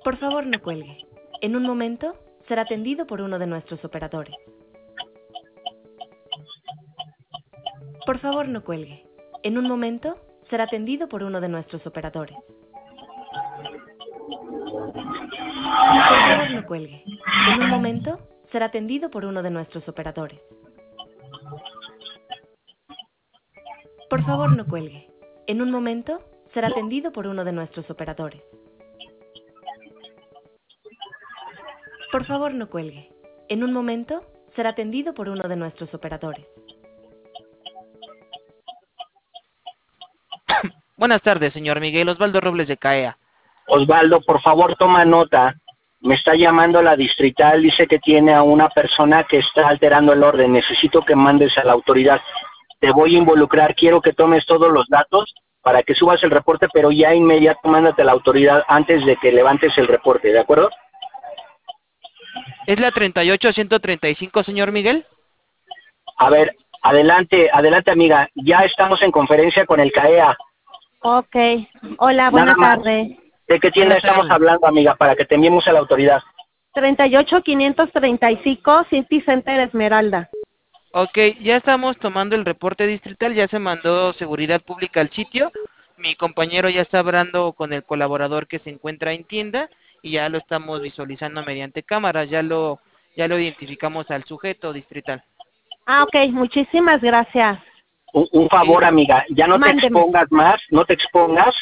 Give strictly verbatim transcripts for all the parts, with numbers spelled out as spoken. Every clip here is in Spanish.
Por favor, no cuelgue. En un momento será atendido por uno de nuestros operadores. Por favor, no cuelgue. En un momento será atendido por uno de nuestros operadores. Por favor, no cuelgue. En un momento será atendido por uno de nuestros operadores. Por favor, no cuelgue. En un momento será atendido por uno de nuestros operadores. Por favor, no cuelgue. En un momento será atendido por uno de nuestros operadores. Buenas tardes, señor Miguel Osvaldo Robles de CAEA. Osvaldo, por favor, toma nota. Me está llamando la distrital, dice que tiene a una persona que está alterando el orden. Necesito que mandes a la autoridad. Te voy a involucrar, quiero que tomes todos los datos para que subas el reporte, pero ya inmediato mándate a la autoridad antes de que levantes el reporte, ¿de acuerdo? ¿Es la treinta y ocho a ciento treinta y cinco, señor Miguel? A ver, adelante, adelante, amiga. Ya estamos en conferencia con el CAEA. Ok. Hola, buenas tardes. ¿De qué tienda Buenas estamos tardes. hablando, amiga, para que te enviemos a la autoridad? treinta y ocho quinientos treinta y cinco City Center Esmeralda. Ok, ya estamos tomando el reporte distrital, ya se mandó seguridad pública al sitio. Mi compañero ya está hablando con el colaborador que se encuentra en tienda y ya lo estamos visualizando mediante cámara, ya lo ya lo identificamos al sujeto distrital. Ah, ok, muchísimas gracias. Un, un favor, Sí. amiga, ya no te Mándeme. expongas más, no te expongas.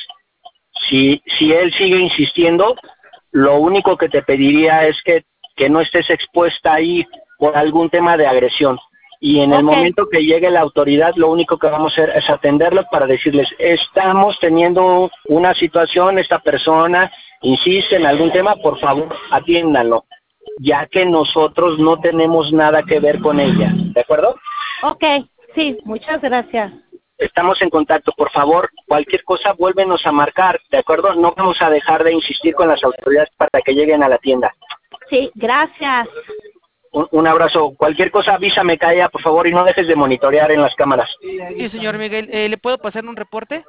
Si, si él sigue insistiendo, lo único que te pediría es que, que no estés expuesta ahí por algún tema de agresión. Y en el Ok. momento que llegue la autoridad, lo único que vamos a hacer es atenderlos para decirles, estamos teniendo una situación, esta persona insiste en algún tema, por favor, atiéndanlo, ya que nosotros no tenemos nada que ver con ella, ¿de acuerdo? Ok, sí, muchas gracias. Estamos en contacto, por favor, cualquier cosa vuélvenos a marcar, ¿de acuerdo? No vamos a dejar de insistir con las autoridades para que lleguen a la tienda. Sí, gracias. Un, un abrazo, cualquier cosa avísame, Calla, por favor, y no dejes de monitorear en las cámaras. Sí, señor Miguel, eh, ¿le puedo pasar un reporte?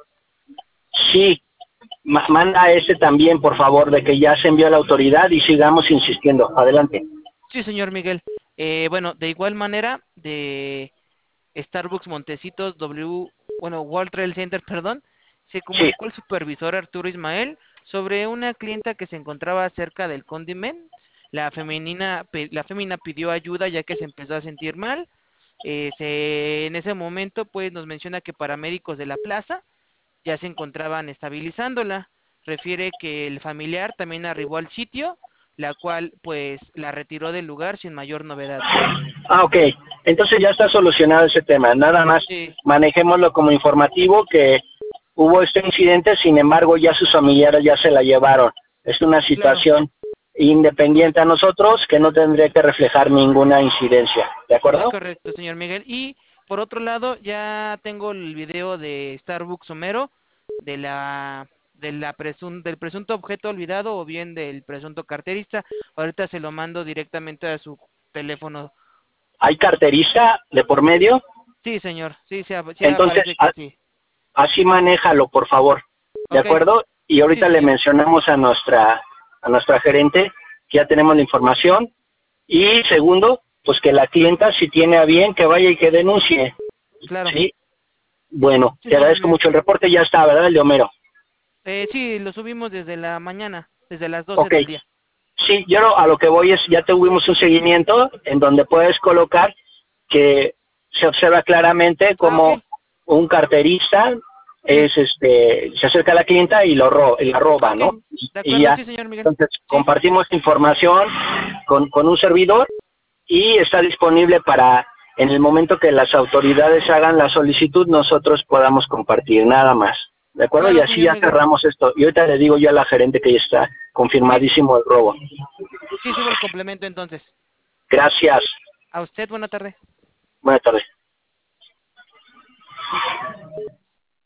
Sí, ma manda ese también, por favor, de que ya se envió a la autoridad y sigamos insistiendo. Adelante. Sí, señor Miguel. Eh, bueno, de igual manera, de Starbucks Montecitos W, bueno, World Trade Center, perdón, se Sí, comunicó al supervisor Arturo Ismael sobre una clienta que se encontraba cerca del Condiment. La femenina, pe- la femina pidió ayuda ya que se empezó a sentir mal. Eh, se, en ese momento, pues, nos menciona que paramédicos de la plaza ya se encontraban estabilizándola. Refiere que el familiar también arribó al sitio, la cual, pues, la retiró del lugar sin mayor novedad, señor Miguel. ah, ok. Entonces ya está solucionado ese tema. Nada más Sí, manejémoslo como informativo que hubo este incidente, sin embargo ya sus familiares ya se la llevaron. Es una claro. situación independiente a nosotros que no tendría que reflejar ninguna incidencia. ¿De Es acuerdo? correcto, señor Miguel. Y por otro lado, ya tengo el video de Starbucks Homero, de la, de la presun, del presunto objeto olvidado o bien del presunto carterista. Ahorita se lo mando directamente a su teléfono. ¿Hay carterista de por medio? Sí, señor. Sí, sí, ap- sí Entonces, aparece que a- sí. así manéjalo, por favor. ¿De Ok. acuerdo? Y Sí, ahorita le señor. mencionamos a nuestra a nuestra gerente que ya tenemos la información. Y segundo, pues que la clienta, si tiene a bien, que vaya y que denuncie. Claro. ¿Sí? Bueno, Sí, te señor agradezco Miguel. mucho. El reporte ya está, ¿verdad? El de Homero. Eh, sí, lo subimos desde la mañana, desde las doce Ok. del día. Sí, yo lo- a lo que voy es, ya tuvimos un seguimiento en donde puedes colocar que se observa claramente Ah, como ok. un carterista Sí. es este se acerca a la clienta y lo ro y la Ah, roba, ok. ¿no? De Y acuerdo, ya, sí, señor Miguel. entonces Sí. compartimos información con, con un servidor y está disponible para en el momento que las autoridades hagan la solicitud nosotros podamos compartir, nada más. ¿De acuerdo? Y Claro, así señor ya Miguel. cerramos esto. Y ahorita le digo yo a la gerente que ya está Sí. confirmadísimo el robo. Sí, subo el complemento entonces. Gracias. A usted, buena tarde. Buenas tardes.